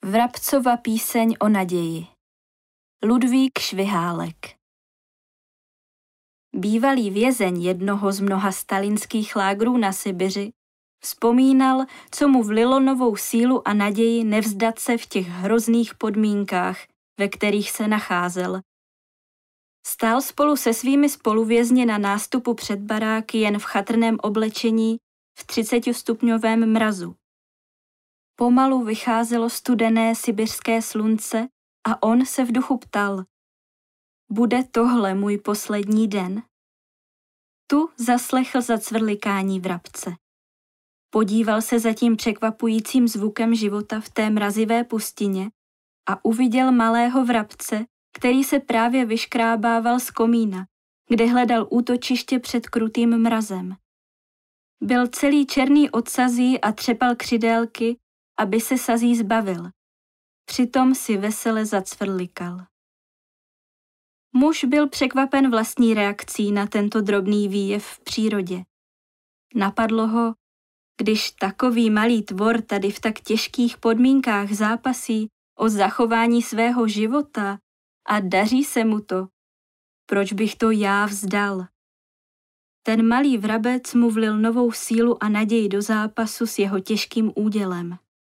Vrabcova píseň o naději. Ludvík Švihálek. Bývalý vězeň jednoho z mnoha stalinských lágrů na Sibiři vzpomínal, co mu vlilo novou sílu a naději nevzdat se v těch hrozných podmínkách, ve kterých se nacházel. Stál spolu se svými spoluvězni na nástupu před baráky jen v chatrném oblečení v 30stupňovém mrazu. Pomalu vycházelo studené sibiřské slunce a on se v duchu ptal: bude tohle můj poslední den? Tu zaslechl zacvrlikání vrabce. Podíval se za tím překvapujícím zvukem života v té mrazivé pustině a uviděl malého vrabce, který se právě vyškrábával z komína, kde hledal útočiště před krutým mrazem. Byl celý černý od sazí a třepal křidélky, aby se sazí zbavil. Přitom si vesele zacvrlikal. Muž byl překvapen vlastní reakcí na tento drobný výjev v přírodě. Napadlo ho, když takový malý tvor tady v tak těžkých podmínkách zápasí o zachování svého života a daří se mu to, proč bych to já vzdal? Ten malý vrabec mu vlil novou sílu a naději do zápasu s jeho těžkým údělem.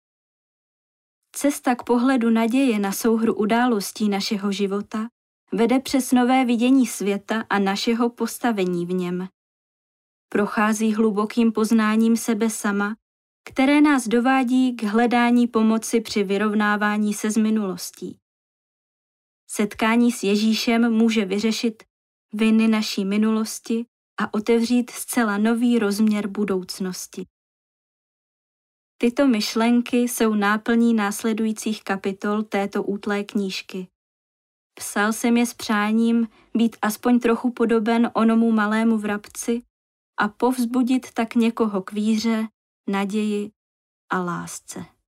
Cesta k pohledu naděje na souhru událostí našeho života vede přes nové vidění světa a našeho postavení v něm. Prochází hlubokým poznáním sebe sama, které nás dovádí k hledání pomoci při vyrovnávání se s minulostí. Setkání s Ježíšem může vyřešit viny naší minulosti a otevřít zcela nový rozměr budoucnosti. Tyto myšlenky jsou náplní následujících kapitol této útlé knížky. Psal jsem je s přáním být aspoň trochu podoben onomu malému vrabci a povzbudit tak někoho k víře, naději a lásce.